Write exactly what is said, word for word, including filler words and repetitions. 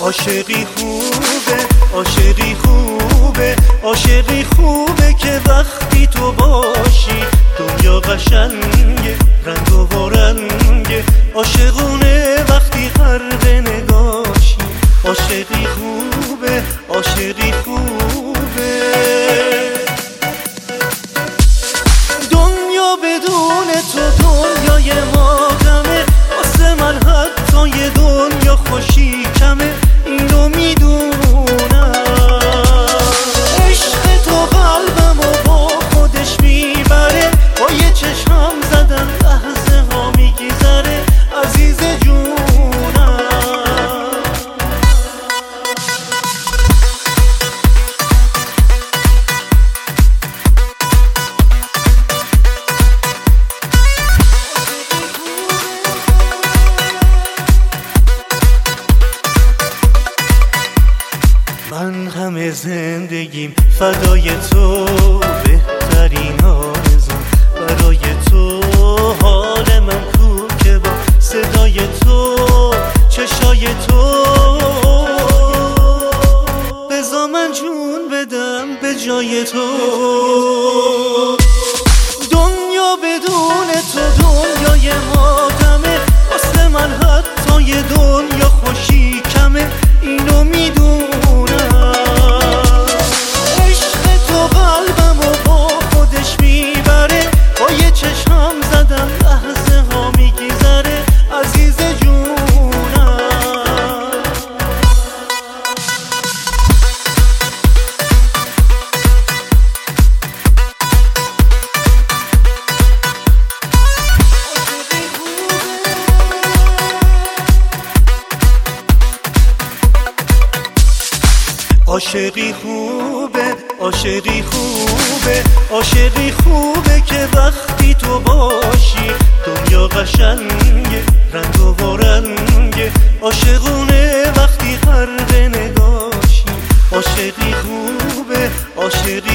عاشقی خوبه، عاشقی خوبه، عاشقی خوبه که وقتی تو باشی دنیا قشنگه، رنگ و رنگه، عاشقونه وقتی غرق نگاشی. عاشقی خوبه، عاشقی خوبه. دنیا بدون تو دنیای ما غمه، واسه من حتی یه دنیا خوشی کمه، اینو میدونم. عشق تو قلبمو با خودش میبره، با یه چشم زدن لحظه ها میگذره، عزیز جونم. من همه زندگیم فدای تو، بهترین آرزوم برای تو. حال من کو که با صدای تو، چشای تو. بذار من جون بدم به جای تو. دنیا بدون تو دنیای ما غمه، واسه من حتی یه دنیا خوشی کمه، اینو میدونم. عاشقی خوبه، عاشقی خوبه، عاشقی خوبه که وقتی تو باشی دنیا قشنگه، رنگ و رنگه، عاشقونه وقتی غرق نگاشی. عاشقی خوبه، عاشقی